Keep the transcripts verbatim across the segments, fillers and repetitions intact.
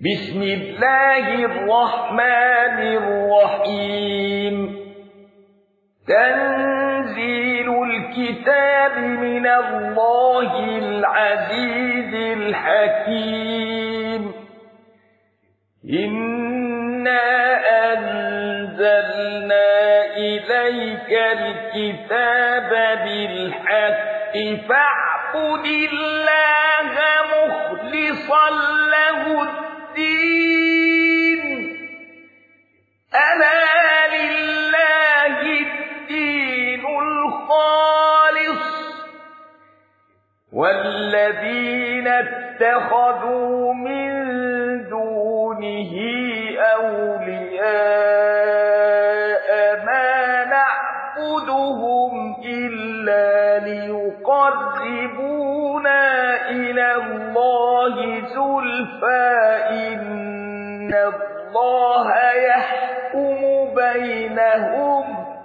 بسم الله الرحمن الرحيم تنزيل الكتاب من الله العزيز الحكيم إنا أنزلنا إليك الكتاب بالحق فاعبد الله مخلصا له الدين ألا لله الدين الخالص والذين اتخذوا من دونه أولياء ما نعبدهم إلا ليقربونا إلى الله زلفى إن الله يحكم بينهم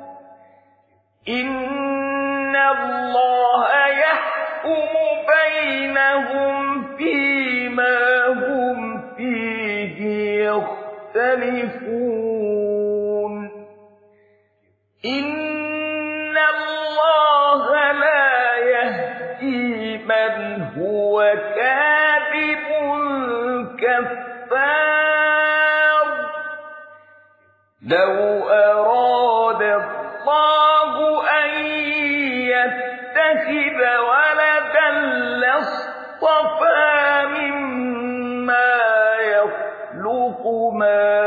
إن الله يحكم بينهم فيما هم فيه يختلفون إن الله لا يهدي من هو كاذب كفار لو أراد الله أن يتخذ ولدا لاصطفى مما يخلق ما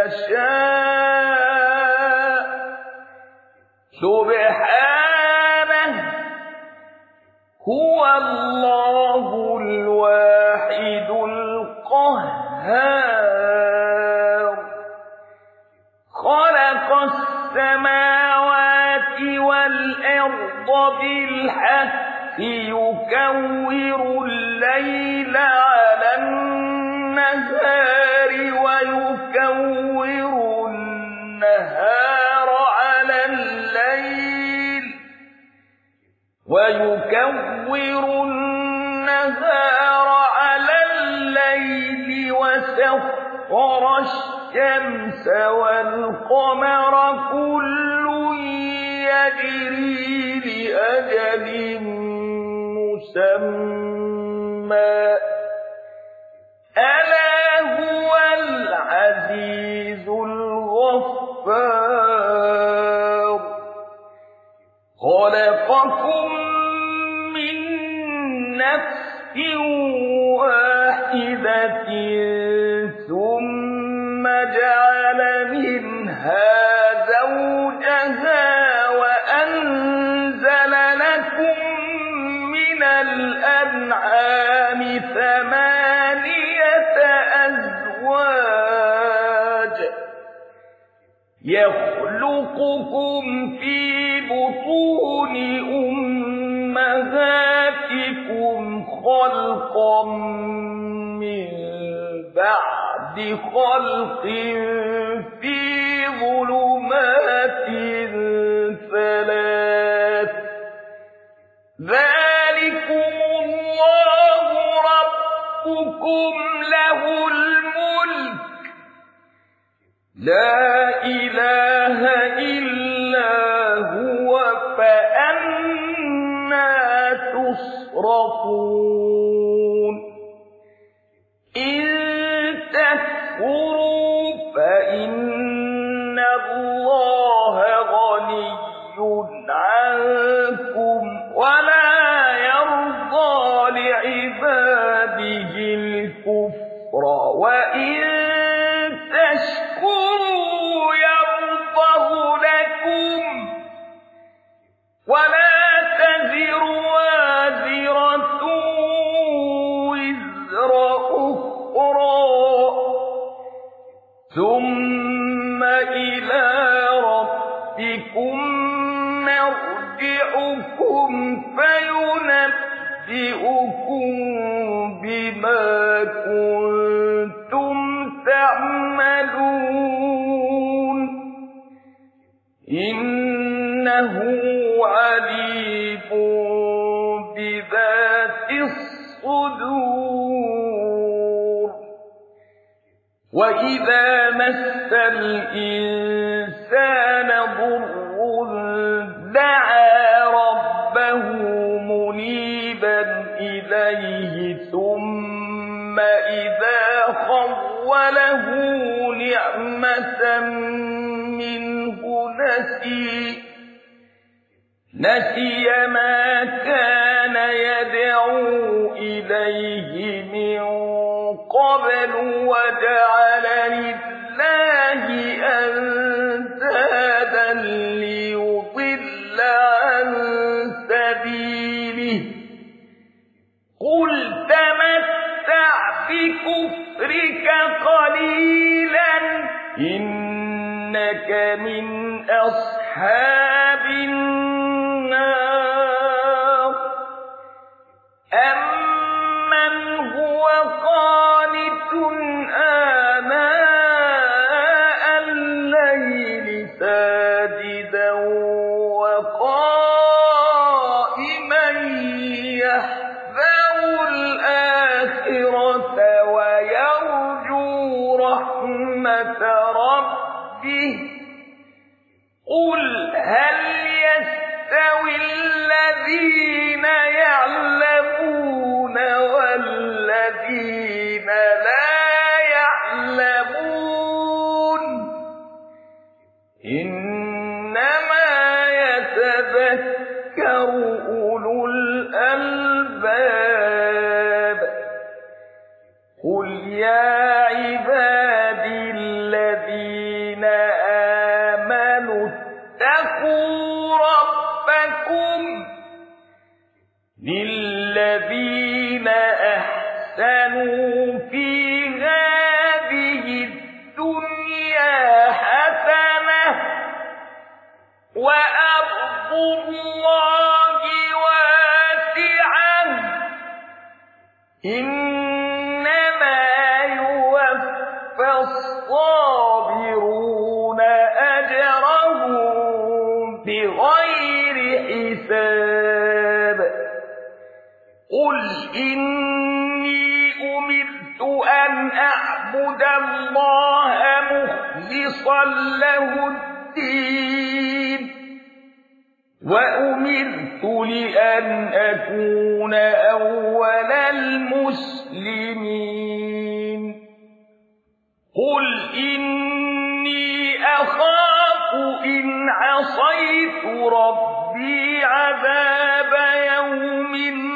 يشاء سبحانه هو الله الواحد القهار خلق السماوات والأرض بالحق يكور الليل على النهار ويكور النهار على الليل ويكور النهار على الليل وسخر الشمس والقمر كل يجري لأجل مسمى ألا هو العزيز الغفار خلقكم من نفس واحدة ثم جعل منها زوجها وأنزل لكم من الأنعام ثمانية أزواج يخلقكم في بطون أمهاتكم خلقا من بعد خلق في ظلمات ثلاث ذلكم الله ربكم له الملك لا إله إلا هو فأنى تصرفون إن تكفروا فإن الله غني عنكم ولا يرضى لعباده الكفر وإن تشكروا يرضه لكم ولا تزر وازرة وزر أخرى ثم إلى ربكم مرجعكم فينبئكم بما كنتم تعملون إنه عليم بذات الصدور وَإِذَا مَسَّ الْإِنسَانَ ضُرٌّ دَعَا رَبَّهُ مُنِيبًا إِلَيْهِ ثُمَّ إِذَا خَوَّلَهُ نِعْمَةً مِّنْهُ نَسِيَ نَسِيَ مَا كَانَ يَدْعُو إِلَيْهِ مِن قَبْلُ وَجَعَلَ لِلَّهِ أَندَادًا لِّيُضِلَّ عَن سَبِيلِهِ قُلْ تَمَتَّعْ بِكُفْرِكَ قَلِيلًا إِنَّكَ مِنْ أَصْحَابِ النَّارِ أَمَّنْ هُوَ قَانِتٌ آنَاءَ اللَّيْلِ سَاجِدًا وَقَائِمًا يَحْذَرُ الْآخِرَةَ وَيَرْجُو رَحْمَةَ رَبِّهِ قُلْ هَلْ يَسْتَوِي الَّذِينَ يَعْلَمُونَ وَالَّذِينَ لَا يَعْلَمُونَ إِنَّمَا يَتَذَكَّرُ أُولُو الْأَلْبَابِ قُلْ يَا عِبَادِي الَّذِينَ آمَنُوا اتَّقُوا رَبَّكُمْ لِلَّذِينَ أَحْسَنُوا فِي هَٰذِهِ الدُّنْيَا حَسَنَةٌ وَأَرْضُ اللَّهِ وَاسِعَةٌ إِنَّمَا يُوَفَّى الصَّابِرُونَ أَجْرَهُم بِغَيْرِ حِسَابٍ قُلْ إِنِّي أُمِرْتُ أَنْ أَعْبُدَ اللَّهَ مُخْلِصًا لَّهُ الدِّينَ وَأُمِرْتُ لِأَنْ أَكُونَ أَوَّلَ الْمُسْلِمِينَ قُلْ إِنِّي أَخَافُ إِنْ عَصَيْتُ رَبِّي عَذَابَ يَوْمٍ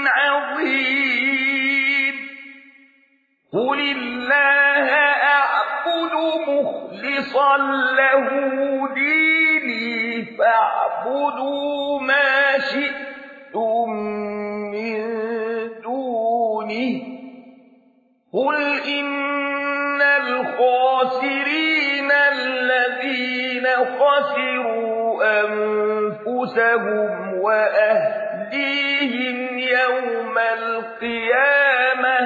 عَظِيمٍ قُلِ اللَّهَ أَعْبُدُ مُخْلِصًا لَّهُ دِينِي فَاعْبُدُوا مَا شِئْتُم مِّن دُونِهِ قُلْ إِنَّ الْخَاسِرِينَ الَّذِينَ خَسِرُوا أَنفُسَهُمْ وَأَهْلِيهِمْ يَوْمَ الْقِيَامَةِ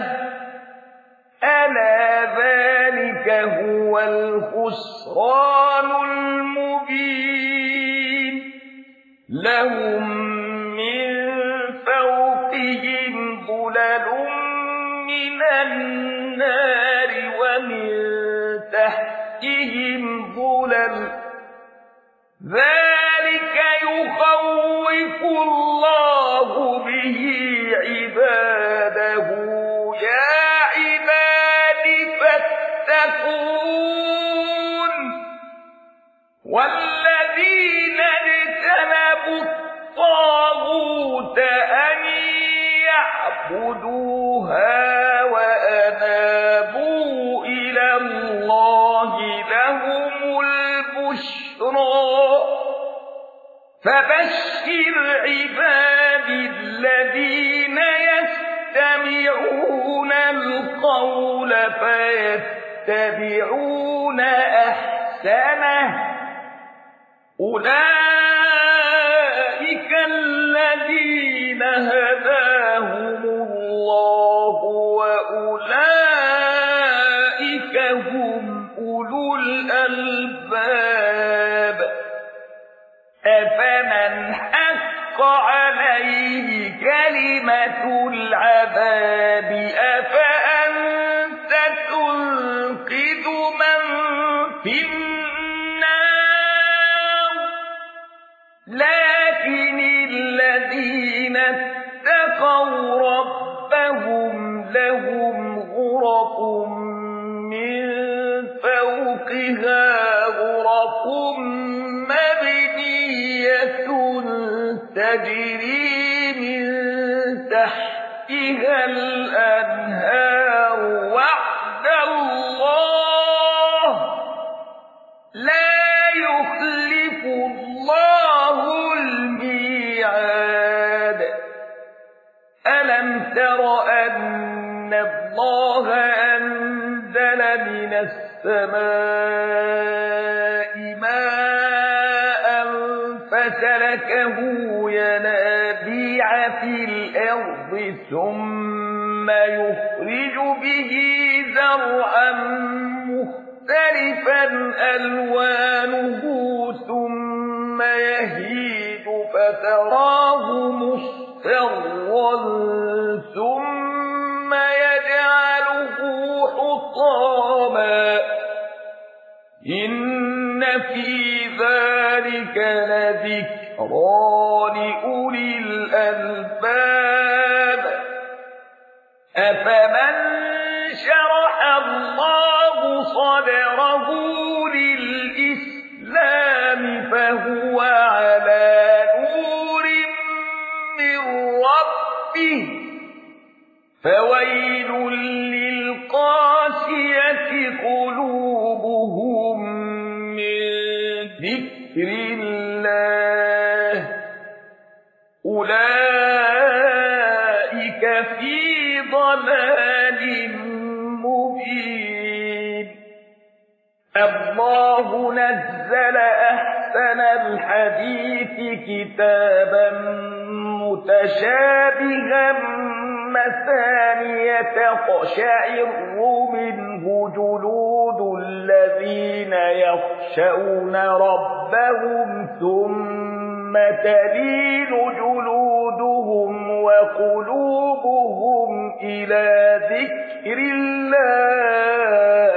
أَلَا ذَلِكَ هُوَ الْخُسْرَانُ الْمُبِينُ لَهُم مِّن فَوْقِهِمْ ظُلَلٌ مِّنَ النَّارِ وَمِن تَحْتِهِمْ ظُلَلٌ ذَلِكَ يُخَوِّفُ اللَّهُ بِهِ عِبَادَهُ يَا عِبَادِ فَاتَّقُونِ وَالَّذِينَ اجْتَنَبُوا الطَّاغُوتَ أَن يَعْبُدُوهَا وَأَنَابُوا إِلَى اللَّهِ لَهُمُ الْبُشْرَىٰ فَبَشِّرْ عِبَادِي الَّذِينَ يَسْتَمِعُونَ الْقَوْلَ فَيَتَّبِعُونَ أَحْسَنَهُ أُولَٰئِكَ الَّذِينَ هَدَاهُمُ اللَّهُ وَأُولَٰئِكَ هُمْ أُولُو الْأَلْبَابِ أَفَمَنْ حَقَّ عَلَيْهِ كَلِمَةُ الْعَذَابِ أَفَأَنتَ تُنقِذُ لهم غرف من فوقها غرف مبنية تجري من تحتها الأنهار وعد الله لا يخلف الله الميعاد ألم تر أن الله أنزل من السماء ماء فسلكه ينابيع في الأرض ثم يخرج به زرعا مختلفا ألوانه ثم يهيج فتراه مصفرا ثم يجعله حطاما إن في ذلك لذكرى لأولي الألباب أفمن شرح الله صدره للإسلام فهو على نور من ربه فويل للقاسية قلوبهم من ذكر الله أولئك في ضلال مبين الله نزل أحسن الحديث كتابا متشابها مثانية تقشعر منه جلود الذين يخشون ربهم ثم تلين جلودهم وقلوبهم إلى ذكر الله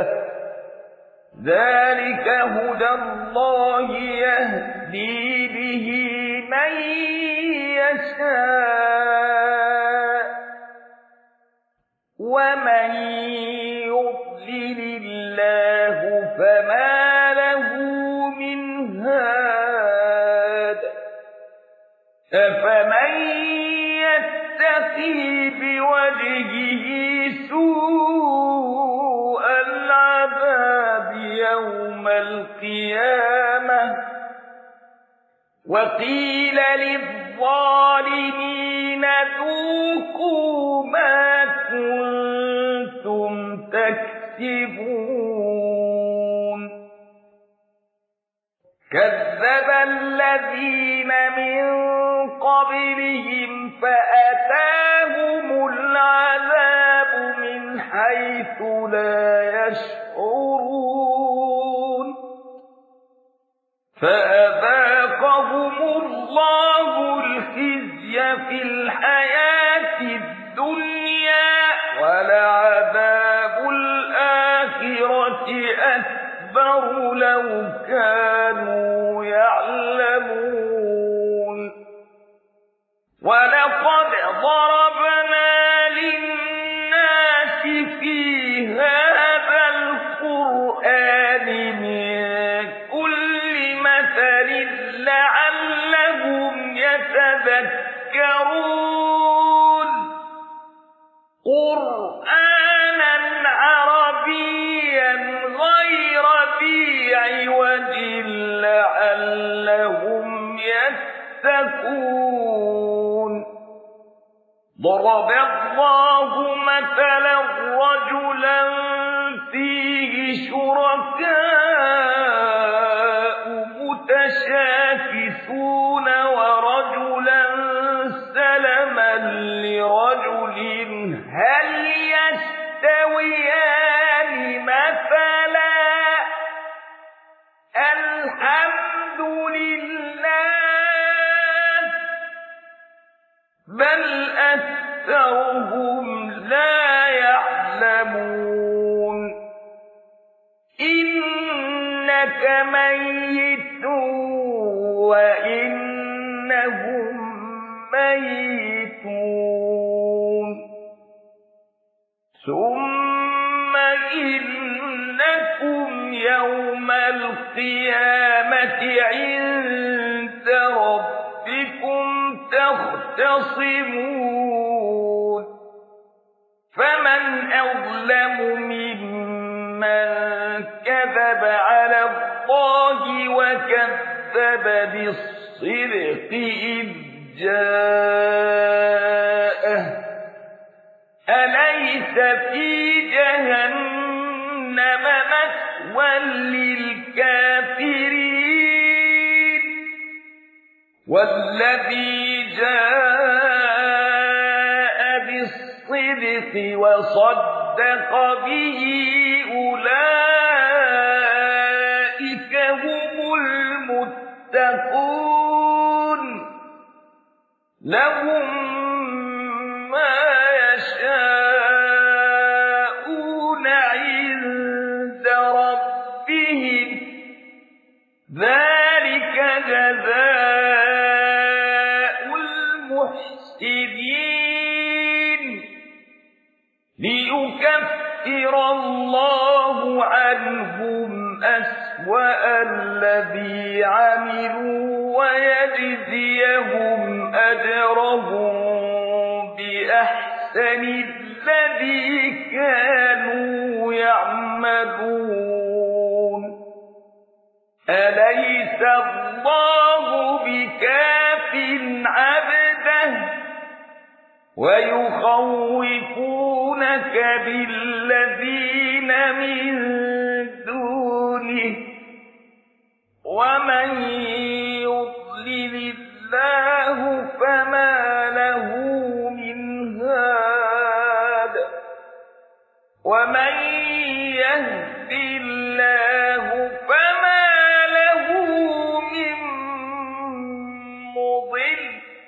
ذلك هدى الله يهدي به من يشاء ومن يضلل الله فما له من هاد أفمن يتقي بوجهه سوء العذاب يوم القيامة وقيل للظالمين ذوقوا ما كنتم تكسبون كذب الذين من قبلهم فأتاهم العذاب من حيث لا يشعرون فأذاقهم الله الخزي في الحياة الدنيا ولعذاب الآخرة أكبر لو كانوا يعلمون ولقد ضربنا للناس في هذا القرآن من كل مثل لعلهم يتذكرون قرآنا عربيا غير ذي عوج لعلهم يتقون ضرب الله مثلا رجلا فيه شركاء متشاكسون ورجلا سلما لرجل هل يستويان مثلا الحمد لله بل أكثرهم لا يعلمون إنك ميت وإنهم ميتون ثم إنكم يوم القيامة عند ربكم تختصمون فمن أظلم ممن كذب على الله وكذب بالصدق إذ جاءه أليس في جهنم مثوى للكافرين والذي جاء بالصدق وصدق به أولئك هم المتقون لهم ما يشاءون عند ربهم ذلك جزاء المحسنين ليكفر الله عنهم أسوأ الذي عملوا ويجزيهم أجرهم بأحسن الذي كانوا يعملون أليس الله بكاف عبده ويخوفونك بالذين من دونه ومن يضلل الله فما له من هاد ومن يهد الله فما له من مضل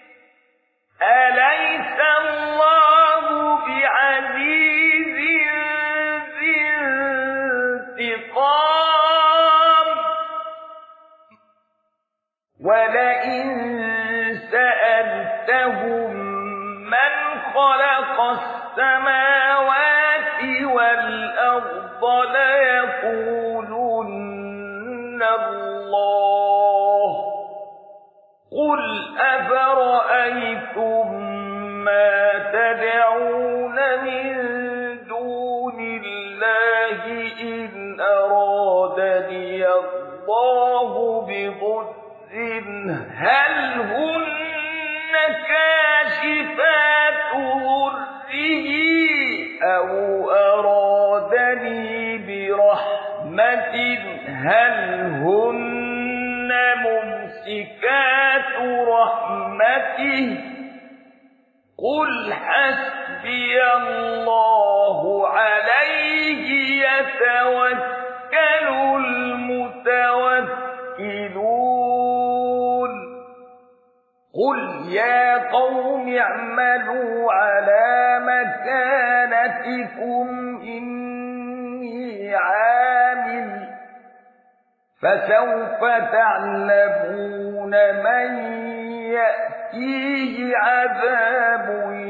أليس الله بعزيز ذي انتقام ولئن سألتهم من خلق السماوات والأرض ليقولن الله قل أفرأيتم ما تدعون من دون الله إن أرادني الله بضر هل هن كاشفات ضره أو أرادني برحمة هل هن ممسكات رحمته قل حسبي الله عليه يتوكل المتوكلون قل يا قوم اعملوا على مكانتكم إني عامل فسوف تعلمون من يأتيه عذاب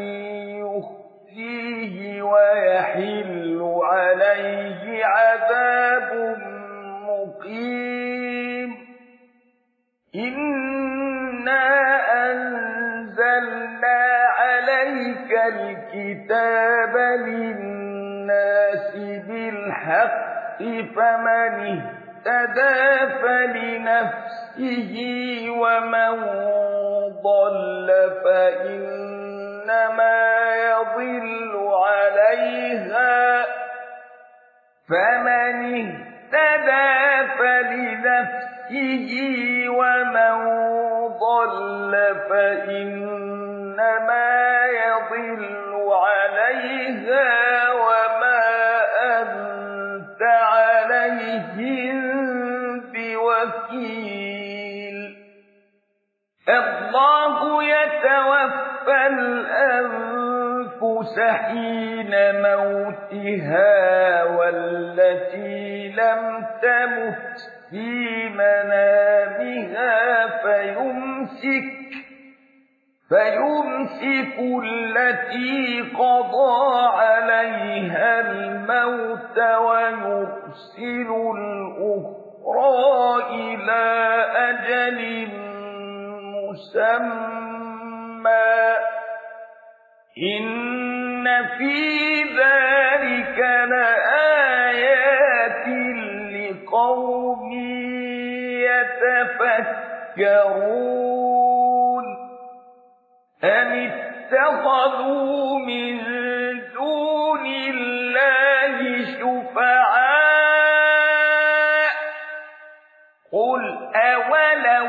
يخزيه ويحل عليه عذاب مقيم إنا أنزلنا عليك الكتاب للناس بالحق فمن اهتدى فلنفسه ومن ضل فإنما يضل عليها فمن اهتدى فلنفسه ومن ضل فإنما يضل عليها وما أنت عليهم بوكيل الله يتوفى الأنفس حين موتها والتي لم تمت في منامها فيمسك فيمسك التي قضى عليها الموت ويرسل الأخرى إلى أجل مسمى إن في ذلك لآيات لقوم يتفكرون أم اتخذوا من دون الله شفعاء قل أولو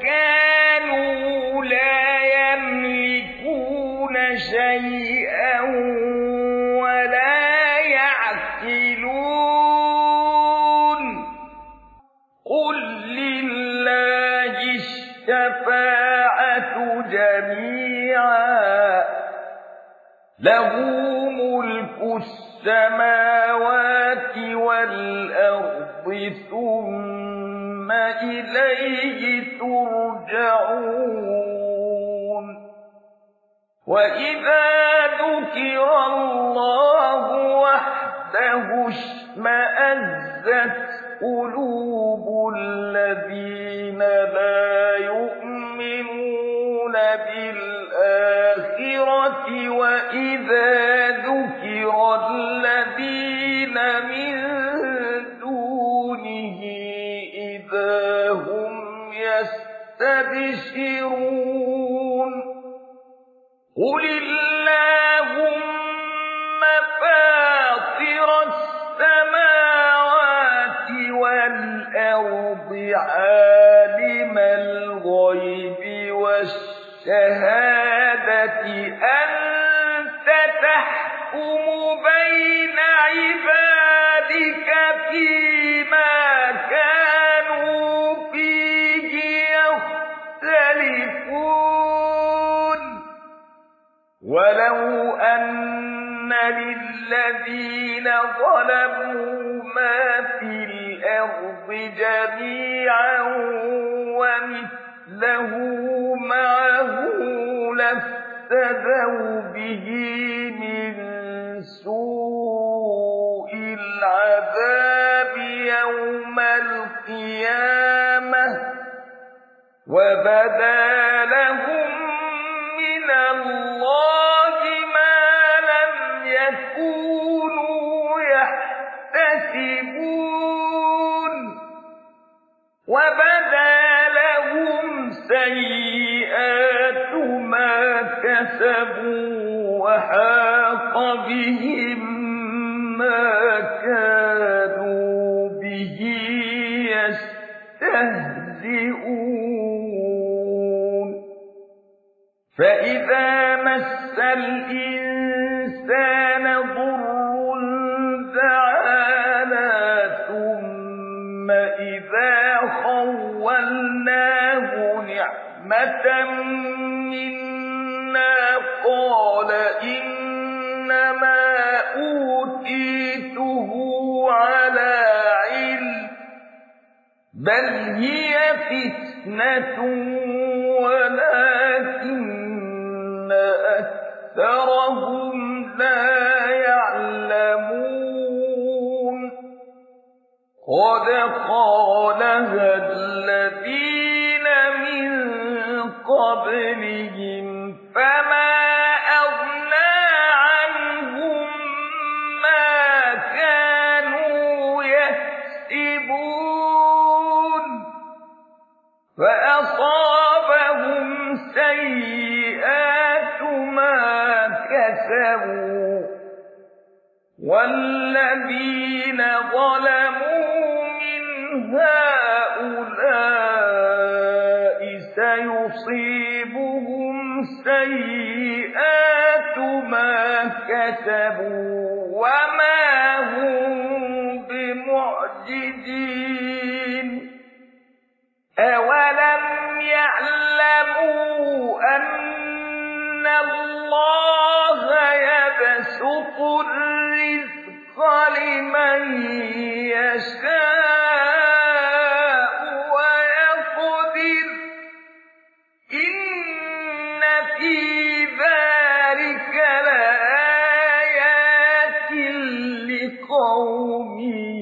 كانوا لا يملكون شيئا ولا يعقلون قل لله الشفاعة جميعا له ملك السماوات والأرض ثم إليه ترجعون وإذا ذكر الله وحده اشمأزت قلوب الذين لا يؤمنون بالآخرة وإذا ذكر الذين من دونه إذا هم يستبشرون قل اللهم فاطر السماوات والأرض عالم الغيب والشهادة أنت تحكم بين عبادك فيما كانوا فيه يختلفون ولو أن للذين ظلموا ما في الأرض جميعا ومثله معه لافتدوا به من سوء العذاب يوم القيامة وبدا لهم من الله ما لم يكونوا يحتسبون وبدا لهم سيئات ما كسبوا وحاق بهم ما كانوا به يستهزئون فإذا مس الإنسان ضر دعانا ثم إذا خولناه نعمة منا قال إنما أوتيته على علم بل هي فتنة ولكن أكثرهم لا يعلمون قد قالها الذين من قبلهم فما أغنى عنهم ما كانوا يكسبون فأصابهم سيئات ما كسبوا والذين ظلموا من هؤلاء سيصيبهم سيئات ما كسبوا وما هم بمعجزين أولم يعلموا أن الله يبسط الرزق لمن يشاء ويقدر إن في لقوم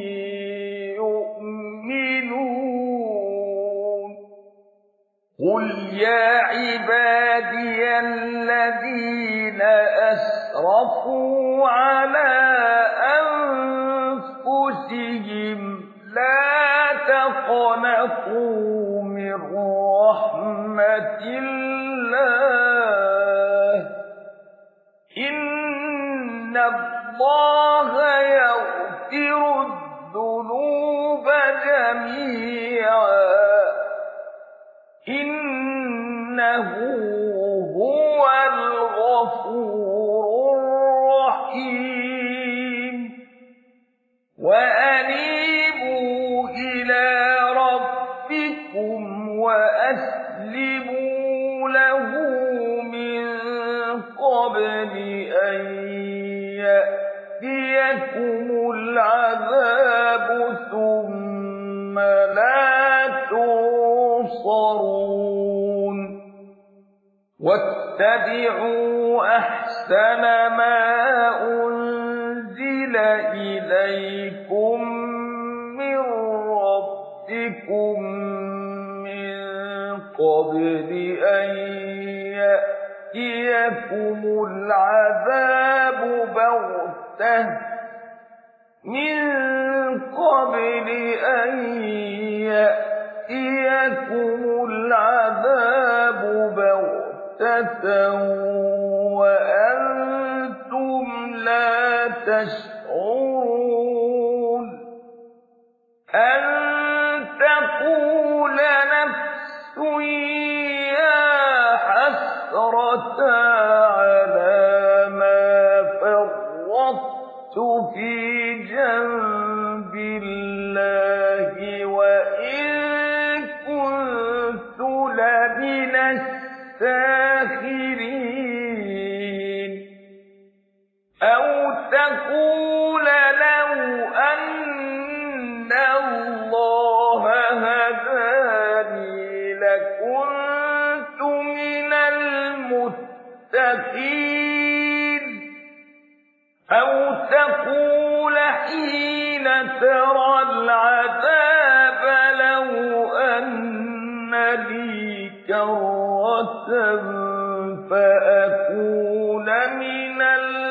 يؤمنون قل يا عبادي الذين أسرفوا على أنفسهم لا تقنطوا من رحمة الله إن الله يغفر الذنوب جميعا إنه هو الغفور الرحيم وأنيبوا إلى ربكم وأسلموا له من قبل أن يأتيكم العذاب ثم لا تنصرون واتبعوا أحسن ما أنزل إليكم من ربكم من قبل أن يأتيكم العذاب بغتة من قبل أن يأتيكم العذاب بغتة وأنتم لا تشعرون أن تقول نفس يا حسرة على ما فرطت في جنب الله وإن كنت لمن الساخرين أو تقول لو أن الله هداني لكنت من المتقين أو تقول حين ترى العذاب لو أن لي كرة فأكون من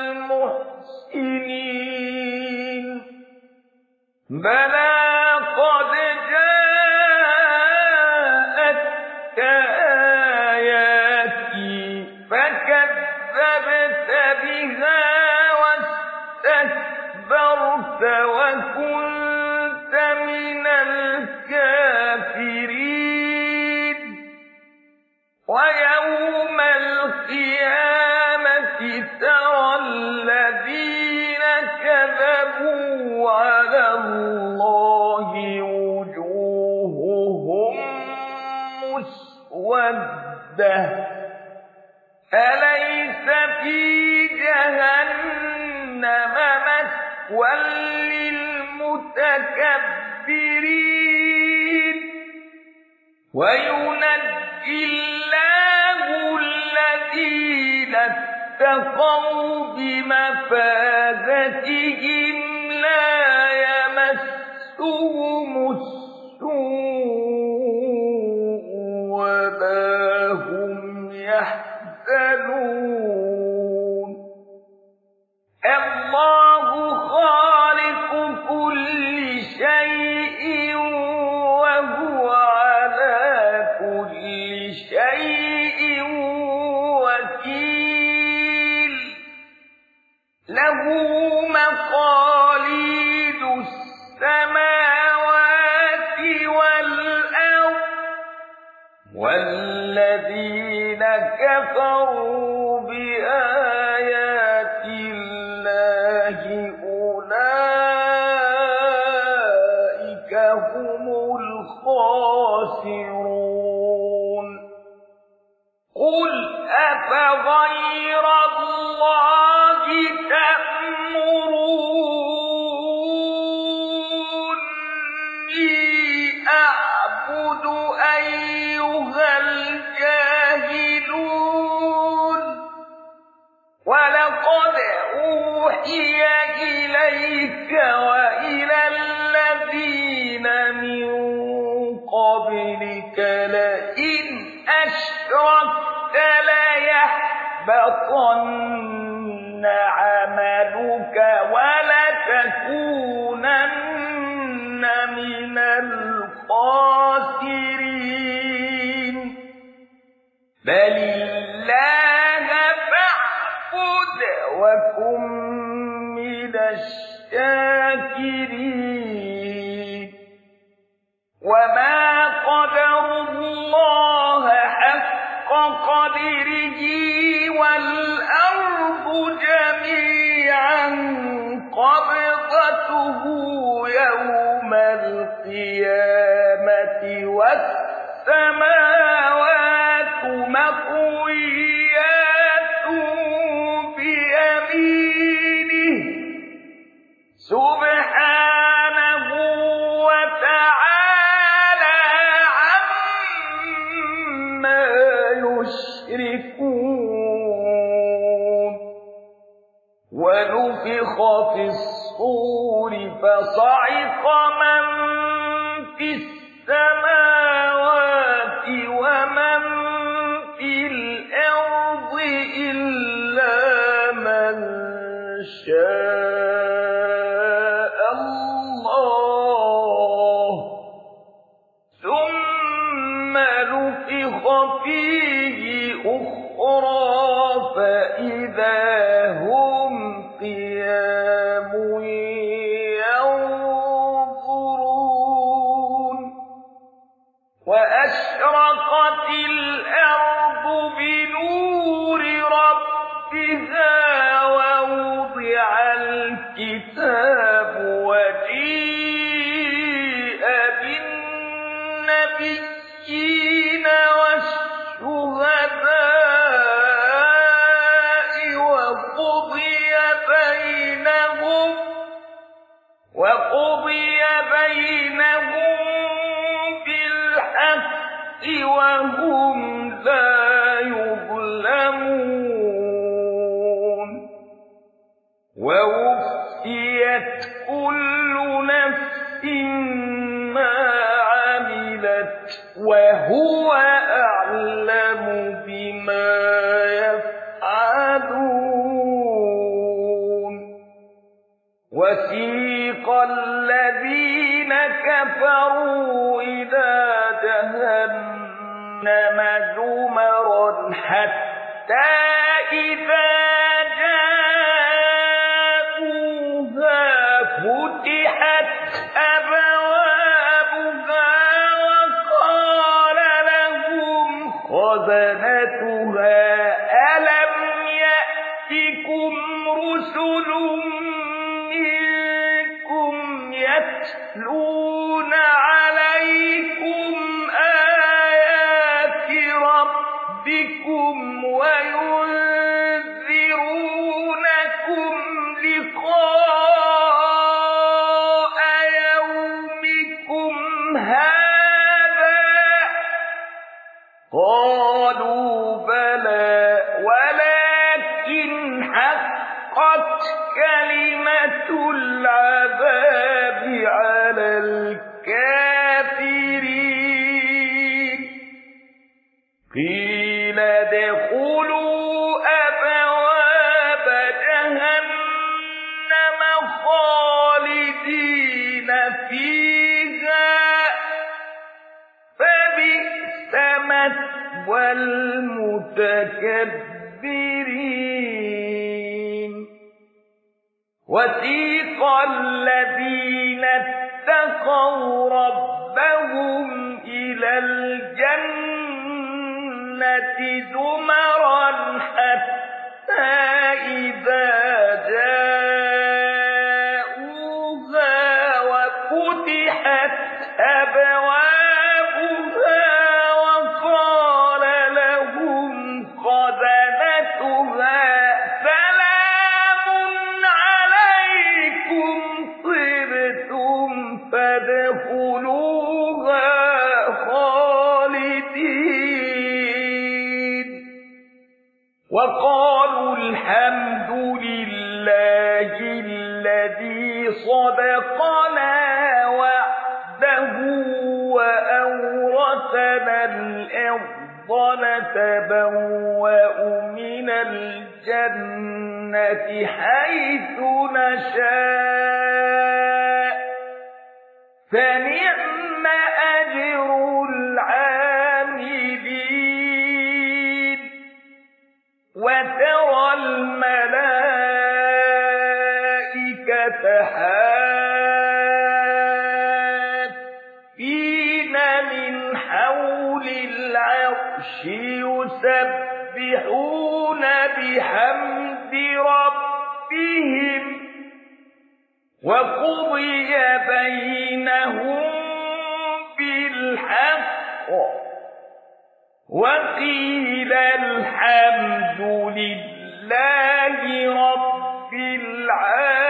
المحسنين بلى قد جاءتك آياتي فكذبت بها واستكبرت وكنت من الكافرين ويوم القيامة ترى الذين كذبوا على الله وجوههم مسودة أليس في جهنم مثوى للمتكبرين وينجي الله الذين اتقوا بمفازتهم لا يمسهم السوء ولا هم يحزنون الله خالق كل شيء وهو على كل شيء وكيل له مقاليد السماوات والأرض والذين كفروا بآيات الله أولئك هم الخاسرون قل أفغير الله تأمروني أعبد أيها الجاهلون ولقد أوحي إليكم إليك وإلى الذين من قبلك لئن أشركت ليحبطن عملك ولتكونن من الخاسرين بل الله فاعبد وكن من الشاكرين وما قدروا الله حق قدره والأرض جميعا قبضته يوم القيامة والسماوات مطويات بيمينه سبحانه وتعالى عما يشركون ونفخ في الصور فصعق من في السماوات ومن في الأرض إلا من شاء الله ثم نفخ فيه أخرى فإذا هم قيام ينظرون وأشرقت الأرض بنور ربها ووضع الكتاب وجيء بالنبيين والشهداء وقضي بينهم وقضي بينهم بالحق وهم لا يظلمون ووفيت كل نفس ما عملت وهو أعلم بما يفعلون وسيق الذين كفروا إلى جهنم زمرا حتى إذا جاءوها فتحت أبوابها وقال لهم خزنتها ألم يأتكم رسل منكم يتلون عليكم آيات ربكم وينذرونكم لقاء يومكم هذا قالوا بلى ولكن حقت كلمة العذاب على الكافرين قيل ادخلوا أبواب جهنم خالدين فيها فبئس مثوى المتكبرين وسيق الذين اتقوا ربهم إلى الجنة زمرا حتى إذا جاءوها وفتحت أبوابها وقال لهم خزنتها سلام عليكم طبتم فادخلوها خالدين وقالوا الحمد لله الذي صدقنا وعده وأورثنا الأرض نتبوأ من الجنة حيث نشاء فنعم أجر العاملين وترى الملائكة حافين من حول العرش يسبحون بحمد ربهم وقضي بينهم بالحق وقيل الحمد لله رب العالمين.